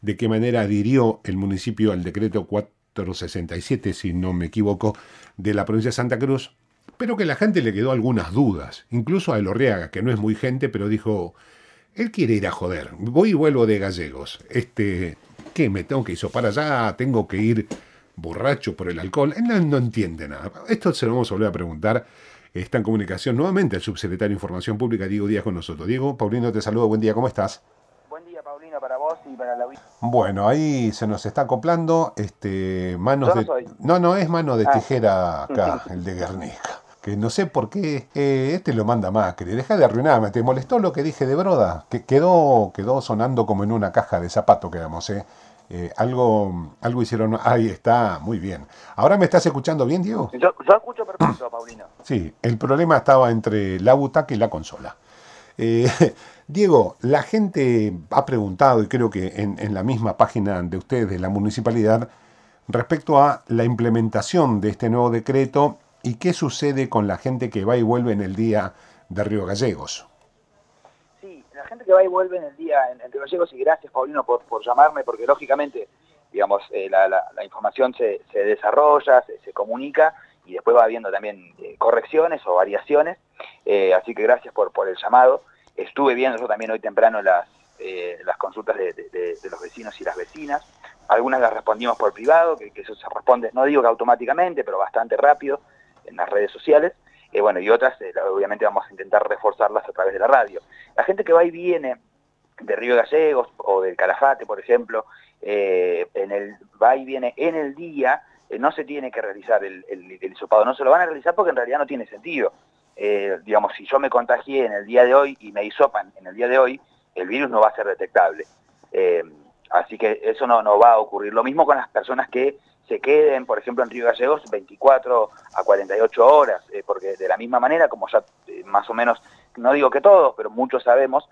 de qué manera adhirió el municipio al decreto 467, si no me equivoco, de la provincia de Santa Cruz, pero que la gente le quedó algunas dudas, incluso a Elorriaga, que no es muy gente, pero dijo, él quiere ir a joder, voy y vuelvo de Gallegos, ¿qué? ¿Me tengo que ir para allá? ¿Tengo que ir borracho por el alcohol? Él no entiende nada. Esto se lo vamos a volver a preguntar. Está en comunicación nuevamente el subsecretario de Información Pública, Diego Díaz, con nosotros. Diego, Paulino te saludo, buen día, ¿cómo estás? Buen día, Paulino, para vos y para la audiencia. Bueno, ahí se nos está acoplando, manos Yo no de... soy. No, es mano de Ah, tijera acá, el de Guernica. Que no sé por qué, lo manda Macri. Deja de arruinarme, ¿te molestó lo que dije de Broda? Que quedó sonando como en una caja de zapato, quedamos, ¿eh? Algo hicieron, ahí está, muy bien. ¿Ahora me estás escuchando bien, Diego? yo escucho perfecto, Paulino. Sí, el problema estaba entre la butaca y la consola. Eh, Diego, la gente ha preguntado, y creo que en la misma página de ustedes, de la municipalidad, respecto a la implementación de este nuevo decreto y qué sucede con la gente que va y vuelve en el día de Río Gallegos. Sí, la gente que va y vuelve en el día entre Gallegos, y gracias, Paulino, por llamarme, porque lógicamente, digamos, la información se desarrolla, se comunica, y después va habiendo también correcciones o variaciones, así que gracias por el llamado. Estuve viendo yo también hoy temprano las consultas de los vecinos y las vecinas. Algunas las respondimos por privado, que eso se responde, no digo que automáticamente, pero bastante rápido en las redes sociales. Bueno, y otras obviamente vamos a intentar reforzarlas a través de la radio. La gente que va y viene de Río Gallegos o del Calafate, por ejemplo, va y viene en el día, no se tiene que realizar el hisopado, no se lo van a realizar porque en realidad no tiene sentido. Digamos, si yo me contagié en el día de hoy y me hisopan en el día de hoy, el virus no va a ser detectable. Así que eso no va a ocurrir. Lo mismo con las personas que se queden, por ejemplo, en Río Gallegos 24 a 48 horas, porque de la misma manera, como ya más o menos, no digo que todos, pero muchos sabemos,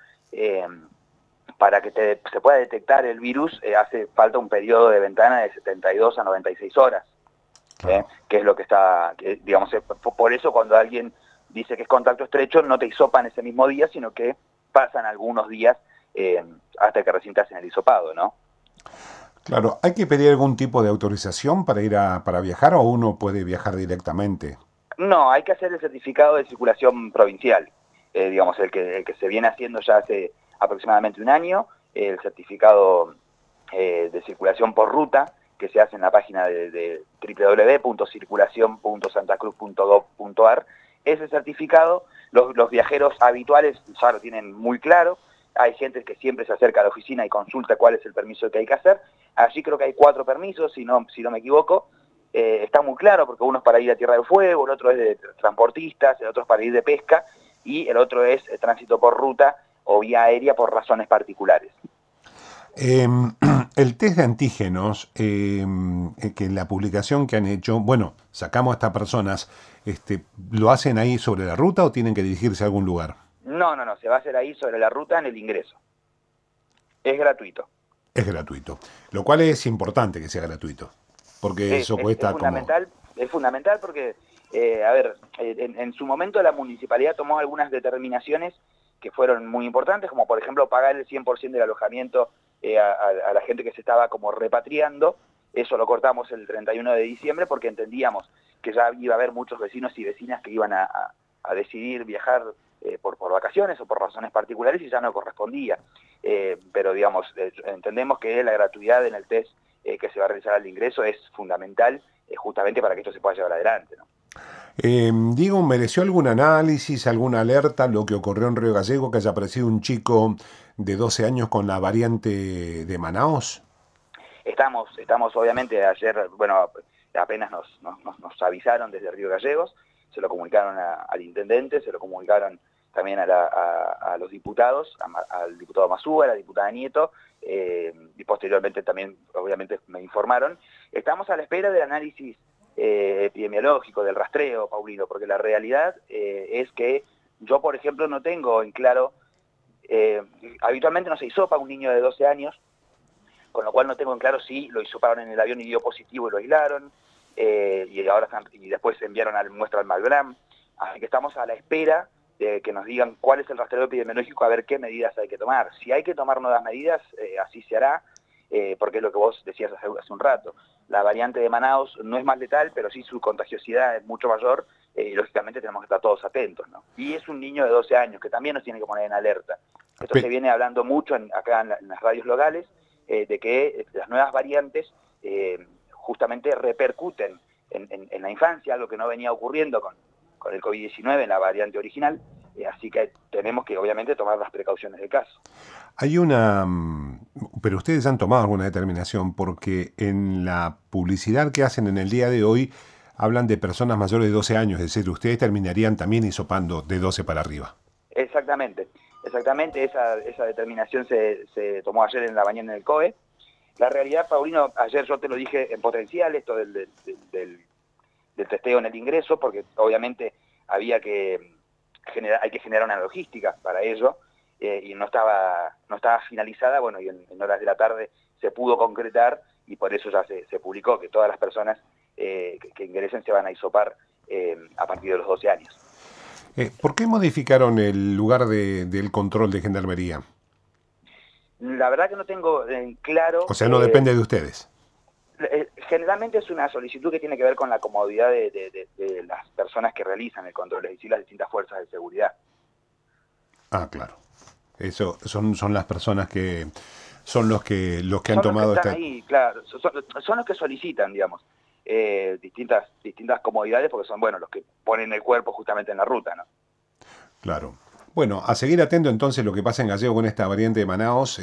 para que se pueda detectar el virus hace falta un periodo de ventana de 72 a 96 horas, Claro. que es lo que está, digamos, por eso cuando alguien dice que es contacto estrecho, no te hisopan ese mismo día, sino que pasan algunos días hasta que recién te hacen el hisopado, ¿no? Claro, ¿hay que pedir algún tipo de autorización para viajar o uno puede viajar directamente? No, hay que hacer el certificado de circulación provincial, digamos, el que se viene haciendo ya hace aproximadamente un año, el certificado de circulación por ruta, que se hace en la página de www.circulacion.santacruz.gov.ar. Ese certificado, los viajeros habituales ya lo tienen muy claro. Hay gente que siempre se acerca a la oficina y consulta cuál es el permiso que hay que hacer. Allí creo que hay 4 permisos, si no me equivoco. Está muy claro porque uno es para ir a Tierra del Fuego, el otro es de transportistas, el otro es para ir de pesca y el otro es tránsito por ruta o vía aérea por razones particulares. Eh, el test de antígenos, que en la publicación que han hecho, bueno, sacamos a estas personas, ¿lo hacen ahí sobre la ruta o tienen que dirigirse a algún lugar? No, se va a hacer ahí sobre la ruta en el ingreso. Es gratuito. Es gratuito, lo cual es importante que sea gratuito, porque Es, eso es, es cuesta como... fundamental, es fundamental porque, a ver, en su momento la municipalidad tomó algunas determinaciones que fueron muy importantes, como por ejemplo pagar el 100% del alojamiento a la gente que se estaba como repatriando. Eso lo cortamos el 31 de diciembre porque entendíamos que ya iba a haber muchos vecinos y vecinas que iban a decidir viajar por vacaciones o por razones particulares y ya no correspondía. Pero digamos, entendemos que la gratuidad en el test que se va a realizar al ingreso es fundamental justamente para que esto se pueda llevar adelante, ¿no? Diego, ¿mereció algún análisis, alguna alerta lo que ocurrió en Río Gallego, que haya aparecido un chico de 12 años con la variante de Manaos? Estamos obviamente ayer, bueno, apenas nos avisaron desde Río Gallegos, se lo comunicaron al intendente, se lo comunicaron también a los diputados, al diputado Masúa, a la diputada Nieto, y posteriormente también, obviamente, me informaron. Estamos a la espera del análisis epidemiológico, del rastreo, Paulino, porque la realidad es que yo, por ejemplo, no tengo en claro, habitualmente no se hisopa un niño de 12 años, con lo cual no tengo en claro si lo hisoparon en el avión y dio positivo y lo aislaron, y después enviaron muestra al Malbram, así que estamos a la espera de que nos digan cuál es el rastreo epidemiológico, a ver qué medidas hay que tomar. Si hay que tomar nuevas medidas, así se hará. porque es lo que vos decías hace un rato. La variante de Manaos no es más letal, pero sí su contagiosidad es mucho mayor, y lógicamente tenemos que estar todos atentos, ¿no? Y es un niño de 12 años, que también nos tiene que poner en alerta. Esto se viene hablando mucho acá en las radios locales, de que las nuevas variantes justamente repercuten en la infancia, algo que no venía ocurriendo con el COVID-19 en la variante original, así que tenemos que obviamente tomar las precauciones del caso. Hay una... Pero ustedes han tomado alguna determinación, porque en la publicidad que hacen en el día de hoy hablan de personas mayores de 12 años, es decir, ustedes terminarían también hisopando de 12 para arriba. Exactamente, esa determinación se tomó ayer en la mañana en el COE. La realidad, Paulino, ayer yo te lo dije en potencial, esto del testeo en el ingreso, porque obviamente hay que generar una logística para ello, y no estaba finalizada, bueno, y en horas de la tarde se pudo concretar, y por eso ya se publicó que todas las personas que ingresen se van a hisopar a partir de los 12 años. ¿Por qué modificaron el lugar del control de gendarmería? La verdad que no tengo claro... O sea, no depende de ustedes. Generalmente es una solicitud que tiene que ver con la comodidad de las personas que realizan el control, es decir, las distintas fuerzas de seguridad. Ah, claro. Eso son las personas que son los que han tomado esta... ahí, claro, son los que solicitan, digamos, distintas comodidades, porque son, bueno, los que ponen el cuerpo justamente en la ruta, ¿no? Claro. Bueno, a seguir atento entonces lo que pasa en Gallego con esta variante de Manaos,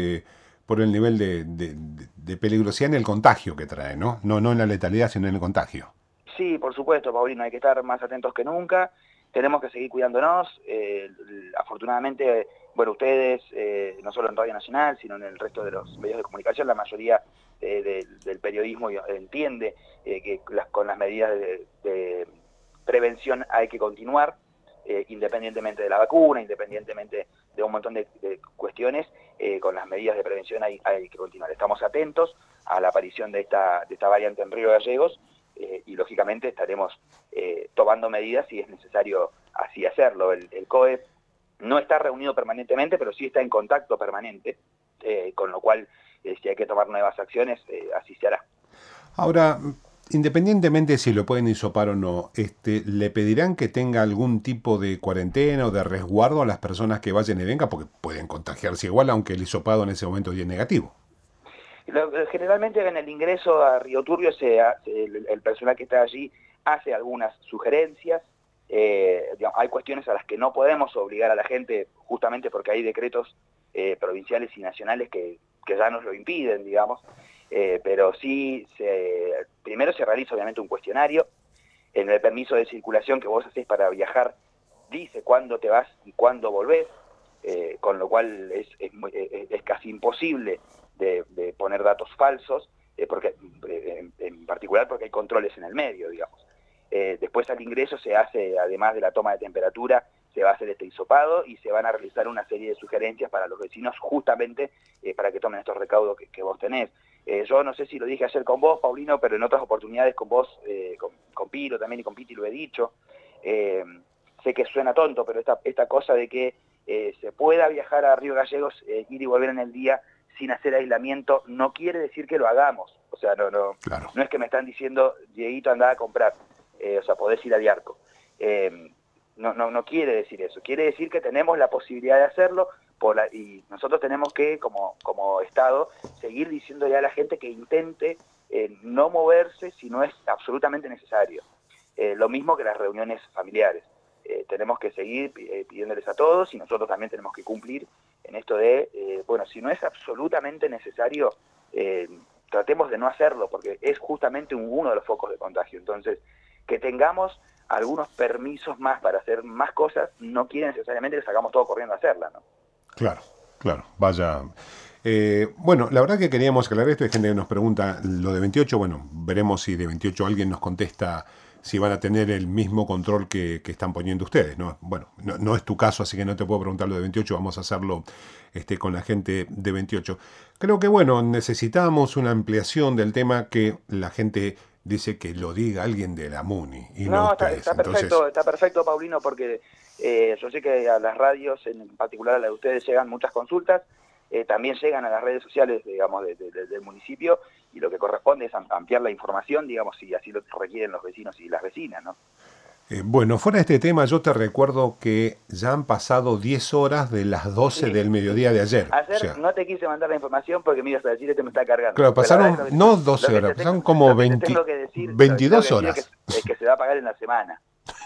por el nivel de peligrosidad en el contagio que trae, ¿no? No en la letalidad, sino en el contagio. Sí, por supuesto, Paulino, hay que estar más atentos que nunca, tenemos que seguir cuidándonos, afortunadamente, bueno, ustedes, no solo en Radio Nacional, sino en el resto de los medios de comunicación, la mayoría del periodismo entiende que con las medidas de prevención hay que continuar, independientemente de la vacuna, independientemente de un montón de cuestiones, con las medidas de prevención hay que continuar. Estamos atentos a la aparición de esta variante en Río Gallegos, y lógicamente estaremos tomando medidas si es necesario así hacerlo. El COE no está reunido permanentemente, pero sí está en contacto permanente, con lo cual si hay que tomar nuevas acciones, así se hará. Ahora, independientemente si lo pueden hisopar o no, ¿le pedirán que tenga algún tipo de cuarentena o de resguardo a las personas que vayan y vengan? Porque pueden contagiarse igual, aunque el hisopado en ese momento es negativo. Generalmente en el ingreso a Río Turbio el personal que está allí hace algunas sugerencias. Digamos, hay cuestiones a las que no podemos obligar a la gente, justamente porque hay decretos provinciales y nacionales que ya nos lo impiden, digamos. Pero sí, primero se realiza obviamente un cuestionario. En el permiso de circulación que vos hacés para viajar dice cuándo te vas y cuándo volvés, con lo cual es casi imposible de poner datos falsos, porque en particular porque hay controles en el medio, digamos. Después al ingreso se hace, además de la toma de temperatura, se va a hacer este hisopado y se van a realizar una serie de sugerencias para los vecinos, justamente para que tomen estos recaudos que vos tenés. Yo no sé si lo dije ayer con vos, Paulino, pero en otras oportunidades con vos, con Piro también y con Piti lo he dicho. Sé que suena tonto, pero esta cosa de que se pueda viajar a Río Gallegos, ir y volver en el día sin hacer aislamiento, no quiere decir que lo hagamos. O sea, Claro. No es que me están diciendo, Dieguito, andá a comprar, o sea, podés ir a Diarco. No quiere decir eso, quiere decir que tenemos la posibilidad de hacerlo, y nosotros tenemos que, como Estado, seguir diciéndole a la gente que intente no moverse si no es absolutamente necesario. Lo mismo que las reuniones familiares. Tenemos que seguir pidiéndoles a todos, y nosotros también tenemos que cumplir en esto de, bueno, si no es absolutamente necesario, tratemos de no hacerlo, porque es justamente uno de los focos de contagio. Entonces, que tengamos algunos permisos más para hacer más cosas, no quiere necesariamente que salgamos todos corriendo a hacerla, ¿no? Claro, vaya. Bueno, la verdad que queríamos aclarar esto. Hay gente que nos pregunta lo de 28, bueno, veremos si de 28 alguien nos contesta si van a tener el mismo control que están poniendo ustedes, ¿no? Bueno, no es tu caso, así que no te puedo preguntar lo de 28, vamos a hacerlo con la gente de 28. Creo que, bueno, necesitamos una ampliación del tema, que la gente dice que lo diga alguien de la MUNI y no ustedes. Está perfecto, está perfecto, Paulino, porque yo sé que a las radios, en particular a la de ustedes, llegan muchas consultas. también llegan a las redes sociales, digamos, del municipio, y lo que corresponde es ampliar la información, digamos, si así lo requieren los vecinos y las vecinas, ¿no? Bueno, fuera de este tema, yo te recuerdo que ya han pasado 10 horas de las 12 Sí. del mediodía de ayer. Ayer O sea, no te quise mandar la información porque me ibas a decir, este me está cargando. claro, Pero la pasaron verdad es que no 12 horas, pasaron como 22 horas. Es que se va a pagar en la semana.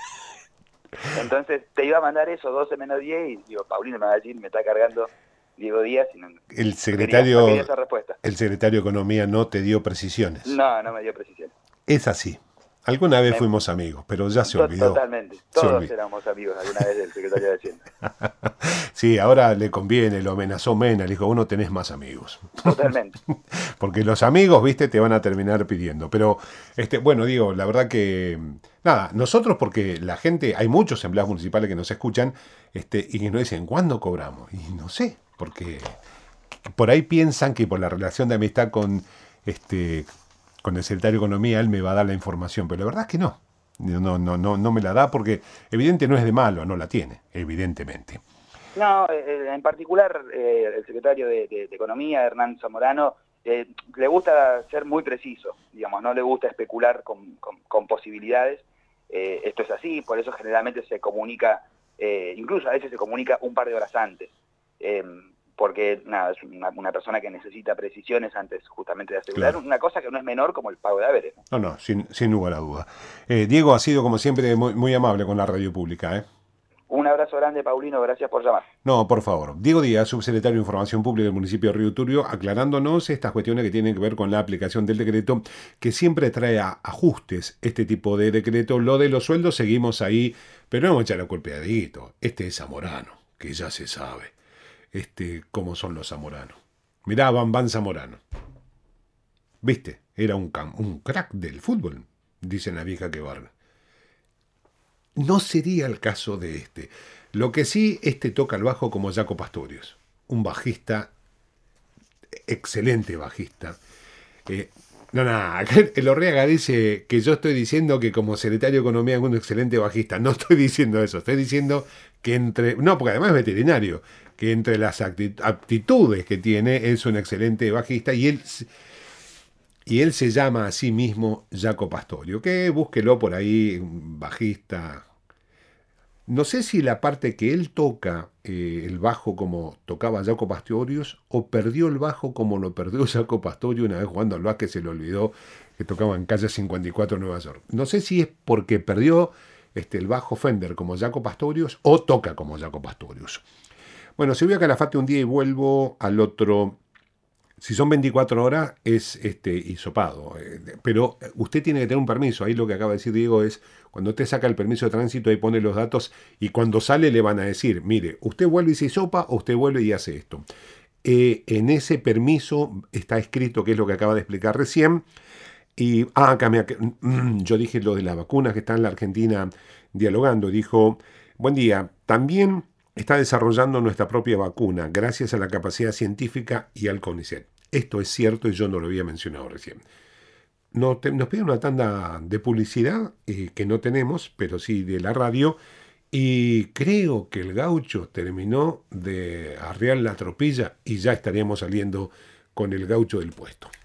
Entonces te iba a mandar eso, 12 menos 10, y digo, Paulino me va a decir, me está cargando Diego Díaz, y no quería esa respuesta. El secretario de Economía no te dio precisiones. No me dio precisión. Es así. Alguna vez fuimos amigos, pero ya se olvidó. Totalmente. Todos éramos amigos alguna vez del secretario de Hacienda. Sí, ahora le conviene, lo amenazó Mena, le dijo, vos no tenés más amigos. Totalmente. Porque los amigos, viste, te van a terminar pidiendo. Pero, bueno, digo, la verdad que, nada, nosotros porque la gente, hay muchos empleados municipales que nos escuchan, y que nos dicen, ¿cuándo cobramos? Y no sé, porque por ahí piensan que por la relación de amistad con el secretario de Economía, él me va a dar la información, pero la verdad es que no. No me la da porque evidente no es de malo, no la tiene, evidentemente. No, en particular el secretario de Economía, Hernán Zamorano, le gusta ser muy preciso, digamos, no le gusta especular con posibilidades. Esto es así, por eso generalmente se comunica, incluso a veces se comunica un par de horas antes. Porque nada, es una persona que necesita precisiones antes justamente de asegurar, claro, una cosa que no es menor como el pago de haberes. No, sin lugar a duda. Diego ha sido como siempre muy amable con la radio pública. Un abrazo grande, Paulino, gracias por llamar. No, por favor. Diego Díaz, subsecretario de Información Pública del municipio de Río Turbio, aclarándonos estas cuestiones que tienen que ver con la aplicación del decreto, que siempre trae ajustes este tipo de decreto. Lo de los sueldos seguimos ahí, pero no vamos a echar la culpa a Dieguito. Este es Zamorano, que ya se sabe. Cómo son los zamoranos. Mirá, Van Zamorano. ¿Viste? Era un crack del fútbol, dicen la vieja que barra. No sería el caso de este. Lo que sí, toca el bajo como Jaco Pastorius. Un bajista, excelente bajista. El Orreaga dice que yo estoy diciendo que como secretario de Economía es un excelente bajista. No estoy diciendo eso, estoy diciendo que porque además es veterinario, que entre las aptitudes que tiene es un excelente bajista y él se llama a sí mismo Jaco Pastorio, que búsquelo por ahí, un bajista. No sé si la parte que él toca el bajo como tocaba Jaco Pastorius, o perdió el bajo como lo perdió Jaco Pastorius una vez jugando al básquet, se le olvidó que tocaba en calle 54 Nueva York. No sé si es porque perdió el bajo Fender como Jaco Pastorius o toca como Jaco Pastorius. Bueno, si voy a Calafate un día y vuelvo al otro, si son 24 horas es hisopado, pero usted tiene que tener un permiso. Ahí lo que acaba de decir Diego es, cuando usted saca el permiso de tránsito, ahí pone los datos y cuando sale le van a decir, mire, usted vuelve y se hisopa o usted vuelve y hace esto. En ese permiso está escrito, que es lo que acaba de explicar recién, y yo dije lo de las vacunas que está en la Argentina dialogando, dijo, buen día, también está desarrollando nuestra propia vacuna gracias a la capacidad científica y al CONICET. Esto es cierto y yo no lo había mencionado recién. Nos piden una tanda de publicidad que no tenemos, pero sí de la radio, y creo que el gaucho terminó de arrear la tropilla y ya estaríamos saliendo con el gaucho del puesto.